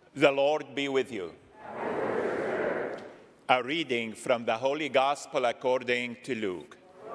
The Lord be with you. A reading from the Holy Gospel according to Luke.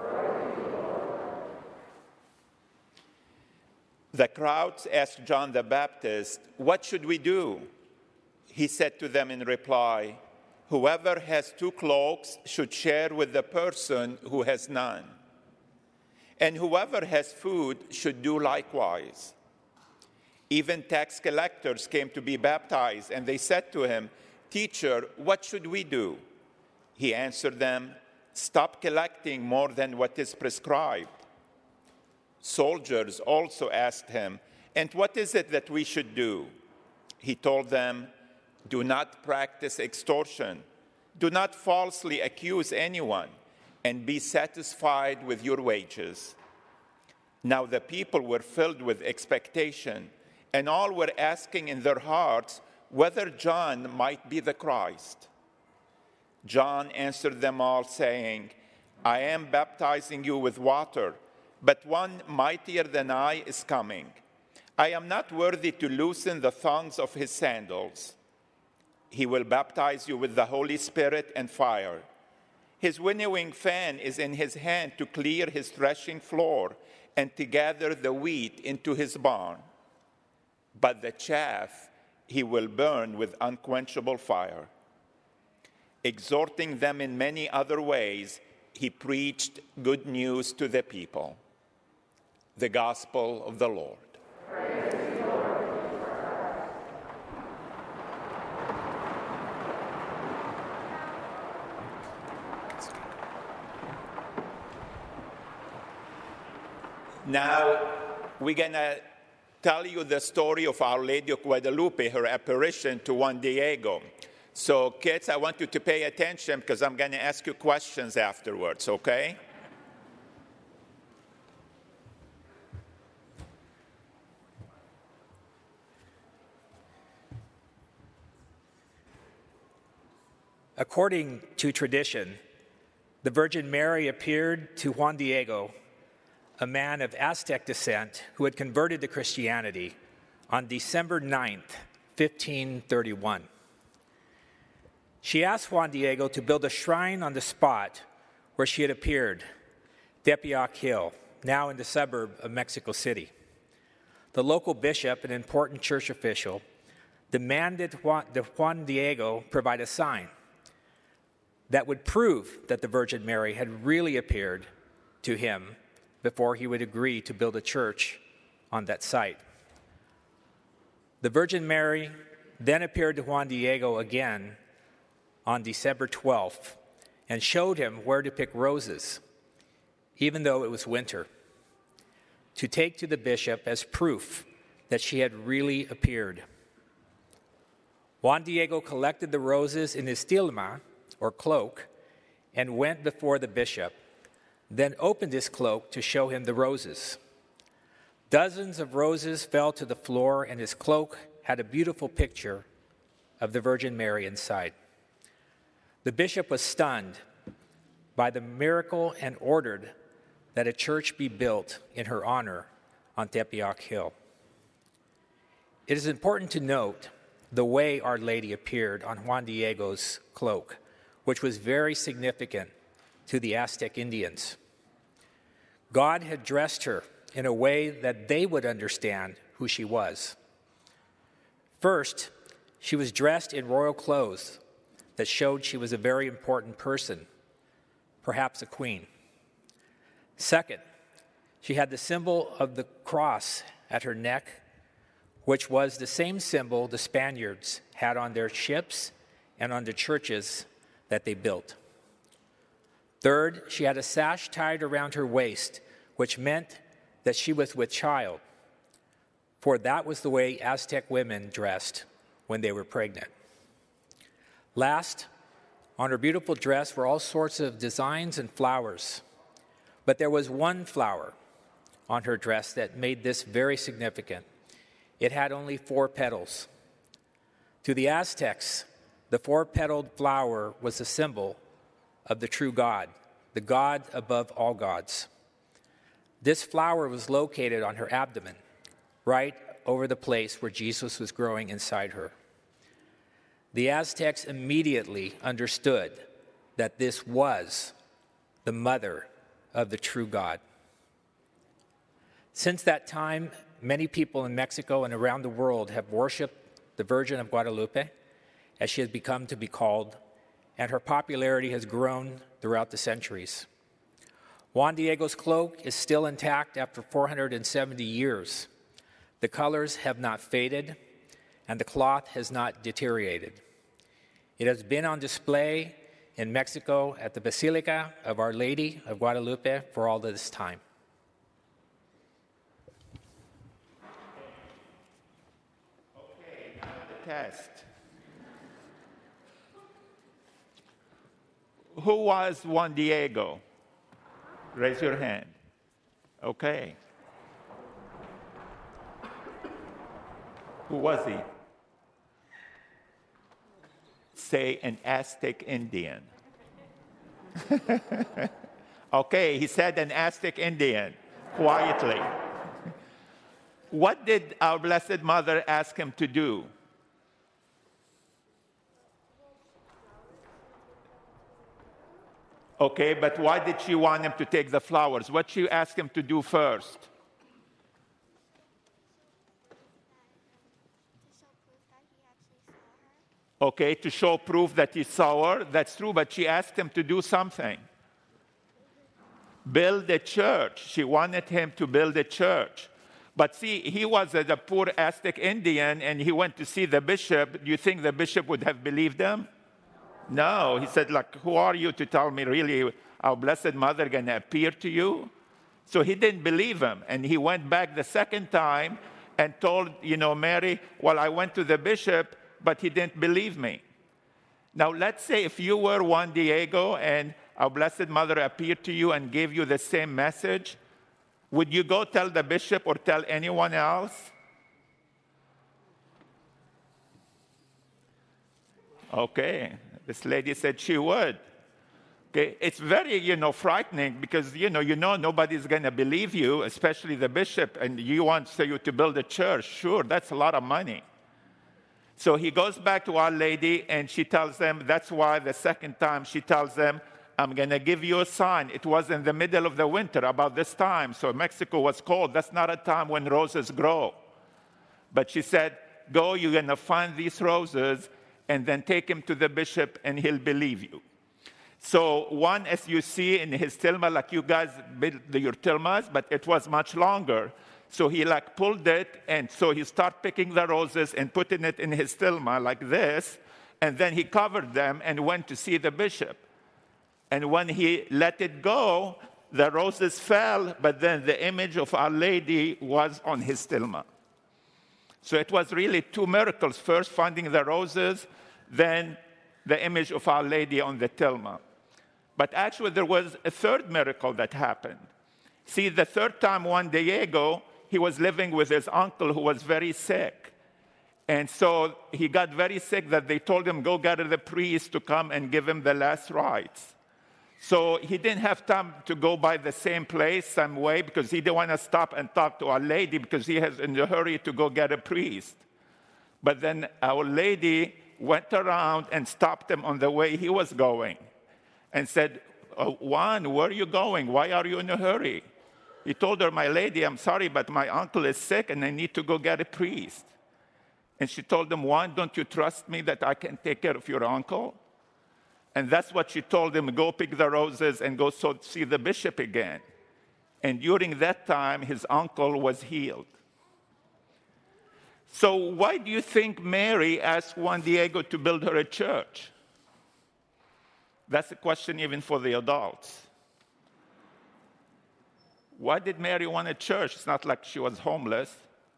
The crowds asked John the Baptist, "What should we do?" He said to them in reply, "Whoever has 2 cloaks should share with the person who has none. And whoever has food should do likewise." Even tax collectors came to be baptized, and they said to him, "Teacher, what should we do?" He answered them, "Stop collecting more than what is prescribed." Soldiers also asked him, "And what is it that we should do?" He told them, "Do not practice extortion. Do not falsely accuse anyone, and be satisfied with your wages." Now the people were filled with expectation, and all were asking in their hearts whether John might be the Christ. John answered them all, saying, "I am baptizing you with water, but one mightier than I is coming. I am not worthy to loosen the thongs of his sandals. He will baptize you with the Holy Spirit and fire. His winnowing fan is in his hand to clear his threshing floor and to gather the wheat into his barn. But the chaff he will burn with unquenchable fire." Exhorting them in many other ways, he preached good news to the people. The Gospel of the Lord. Praise the Lord. Now, we're going to tell you the story of Our Lady of Guadalupe, her apparition to Juan Diego. So, kids, I want you to pay attention because I'm going to ask you questions afterwards, okay? According to tradition, the Virgin Mary appeared to Juan Diego, a man of Aztec descent who had converted to Christianity, on December 9th, 1531. She asked Juan Diego to build a shrine on the spot where she had appeared, Tepeyac Hill, now in the suburb of Mexico City. The local bishop, an important church official, demanded that Juan Diego provide a sign that would prove that the Virgin Mary had really appeared to him before he would agree to build a church on that site. The Virgin Mary then appeared to Juan Diego again on December 12th and showed him where to pick roses, even though it was winter, to take to the bishop as proof that she had really appeared. Juan Diego collected the roses in his tilma, or cloak, and went before the bishop, then opened his cloak to show him the roses. Dozens of roses fell to the floor, and his cloak had a beautiful picture of the Virgin Mary inside. The bishop was stunned by the miracle and ordered that a church be built in her honor on Tepeyac Hill. It is important to note the way Our Lady appeared on Juan Diego's cloak, which was very significant to the Aztec Indians. God had dressed her in a way that they would understand who she was. First, she was dressed in royal clothes that showed she was a very important person, perhaps a queen. Second, she had the symbol of the cross at her neck, which was the same symbol the Spaniards had on their ships and on the churches that they built. Third, she had a sash tied around her waist, which meant that she was with child, for that was the way Aztec women dressed when they were pregnant. Last, on her beautiful dress were all sorts of designs and flowers, but there was one flower on her dress that made this very significant. It had only 4 petals. To the Aztecs, the 4-petaled flower was a symbol of the true God, the God above all gods. This flower was located on her abdomen, right over the place where Jesus was growing inside her. The Aztecs immediately understood that this was the mother of the true God. Since that time, many people in Mexico and around the world have worshiped the Virgin of Guadalupe, as she has become to be called, and her popularity has grown throughout the centuries. Juan Diego's cloak is still intact after 470 years. The colors have not faded, and the cloth has not deteriorated. It has been on display in Mexico at the Basilica of Our Lady of Guadalupe for all this time. Okay, now the test. Who was Juan Diego? Raise your hand. Okay. Who was he? Say an Aztec Indian. Okay, he said an Aztec Indian, quietly. What did our Blessed Mother ask him to do? Okay, but why did she want him to take the flowers? What did she ask him to do first? Okay, to show proof that he saw her. That's true, but she asked him to do something. Build a church. She wanted him to build a church. But see, he was a poor Aztec Indian, and he went to see the bishop. Do you think the bishop would have believed him? No. He said, like, who are you to tell me really our Blessed Mother going to appear to you? So he didn't believe him. And he went back the second time and told, Mary, well, I went to the bishop, but he didn't believe me. Now, let's say if you were Juan Diego and our Blessed Mother appeared to you and gave you the same message, would you go tell the bishop or tell anyone else? Okay, this lady said she would. Okay, it's very, frightening because, nobody's going to believe you, especially the bishop, and you want you to build a church. Sure, that's a lot of money. So he goes back to Our Lady, and she tells them, that's why the second time she tells them, I'm going to give you a sign. It was in the middle of the winter, about this time, so Mexico was cold. That's not a time when roses grow. But she said, go, you're going to find these roses, and then take him to the bishop, and he'll believe you. So one, as you see in his tilma, like you guys built your tilmas, but it was much longer. So he pulled it, and so he started picking the roses and putting it in his tilma like this, and then he covered them and went to see the bishop. And when he let it go, the roses fell, but then the image of Our Lady was on his tilma. So it was really two miracles. First, finding the roses, then the image of Our Lady on the tilma. But actually, there was a third miracle that happened. See, the third time Juan Diego, he was living with his uncle who was very sick. And so he got very sick that they told him, go gather the priest to come and give him the last rites. So he didn't have time to go by the same place, same way, because he didn't want to stop and talk to Our Lady because he was in a hurry to go get a priest. But then Our Lady went around and stopped him on the way he was going and said, Juan, where are you going? Why are you in a hurry? He told her, my lady, I'm sorry, but my uncle is sick and I need to go get a priest. And she told him, Juan, don't you trust me that I can take care of your uncle? And that's what she told him, go pick the roses and go see the bishop again. And during that time, his uncle was healed. So why do you think Mary asked Juan Diego to build her a church? That's a question even for the adults. Why did Mary want a church? It's not like she was homeless.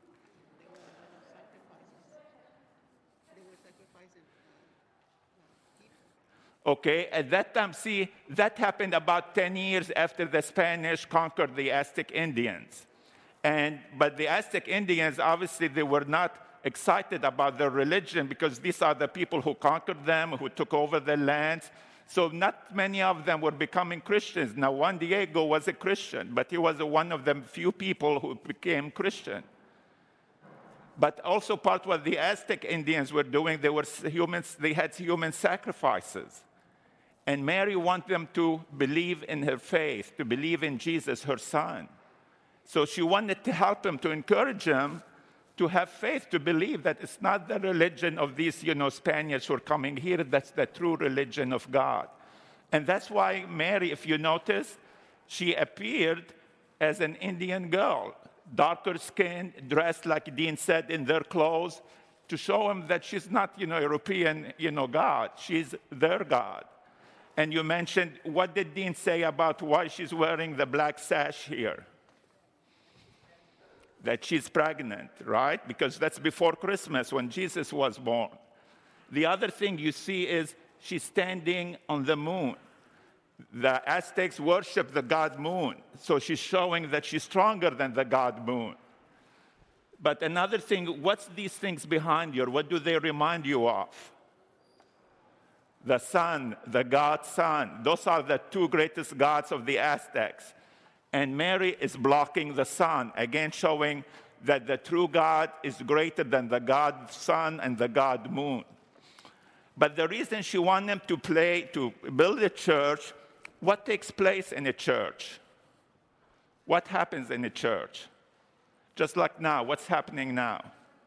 Okay, at that time, see, that happened about 10 years after the Spanish conquered the Aztec Indians. But the Aztec Indians, obviously, they were not excited about their religion because these are the people who conquered them, who took over their lands. So not many of them were becoming Christians. Now, Juan Diego was a Christian, but he was one of the few people who became Christian. But also part what the Aztec Indians were doing, they had human sacrifices. And Mary wanted them to believe in her faith, to believe in Jesus, her son. So she wanted to help them, to encourage them to have faith, to believe that it's not the religion of these, Spaniards who are coming here, that's the true religion of God. And that's why Mary, if you notice, she appeared as an Indian girl, darker skin, dressed, like Dean said, in their clothes, to show them that she's not, European, God. She's their God. And you mentioned, what did Dean say about why she's wearing the black sash here? That she's pregnant, right? Because that's before Christmas when Jesus was born. The other thing you see is she's standing on the moon. The Aztecs worship the god moon, so she's showing that she's stronger than the god moon. But another thing, what's these things behind you? What do they remind you of? The sun, the god sun. Those are the two greatest gods of the Aztecs. And Mary is blocking the sun, again showing that the true God is greater than the god sun and the god moon. But the reason she wanted them to build a church, what takes place in a church? What happens in a church? Just like now, what's happening now?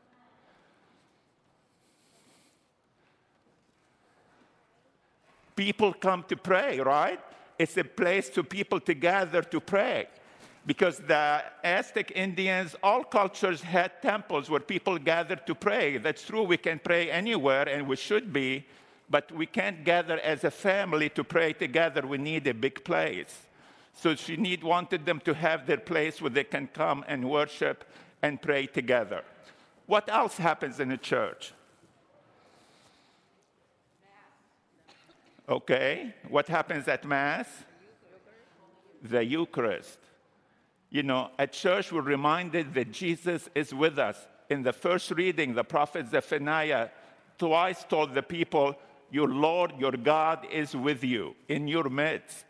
People come to pray, right? It's a place for people to gather to pray. Because the Aztec Indians, all cultures had temples where people gathered to pray. That's true, we can pray anywhere, and we should be, but we can't gather as a family to pray together. We need a big place. So she wanted them to have their place where they can come and worship and pray together. What else happens in a church? Okay, what happens at Mass? The Eucharist. At church we're reminded that Jesus is with us. In the first reading, the prophet Zephaniah twice told the people, your Lord, your God is with you, in your midst.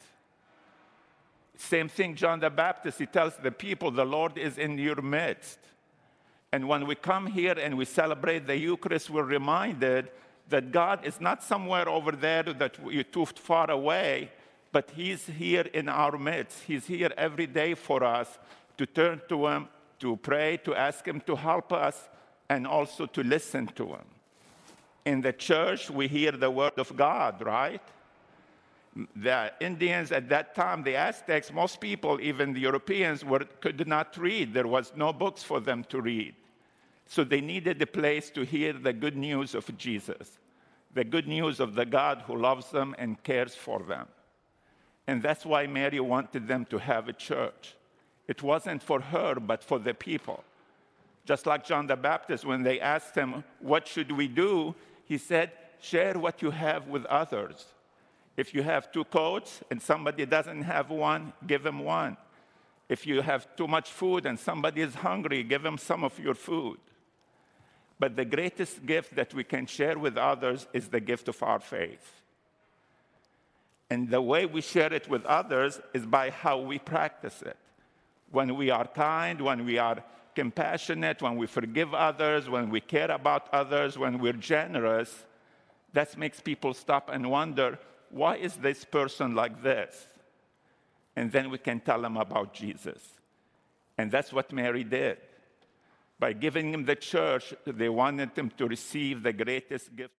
Same thing, John the Baptist, he tells the people, the Lord is in your midst. And when we come here and we celebrate the Eucharist, we're reminded that God is not somewhere over there that you're too far away, but he's here in our midst. He's here every day for us to turn to him, to pray, to ask him to help us, and also to listen to him. In the church, we hear the word of God, right? The Indians at that time, the Aztecs, most people, even the Europeans, could not read. There was no books for them to read. So they needed a place to hear the good news of Jesus, the good news of the God who loves them and cares for them. And that's why Mary wanted them to have a church. It wasn't for her, but for the people. Just like John the Baptist, when they asked him, what should we do? He said, share what you have with others. If you have 2 coats and somebody doesn't have one, give him one. If you have too much food and somebody is hungry, give him some of your food. But the greatest gift that we can share with others is the gift of our faith. And the way we share it with others is by how we practice it. When we are kind, when we are compassionate, when we forgive others, when we care about others, when we're generous, that makes people stop and wonder, why is this person like this? And then we can tell them about Jesus. And that's what Mary did. By giving him the church, they wanted him to receive the greatest gift.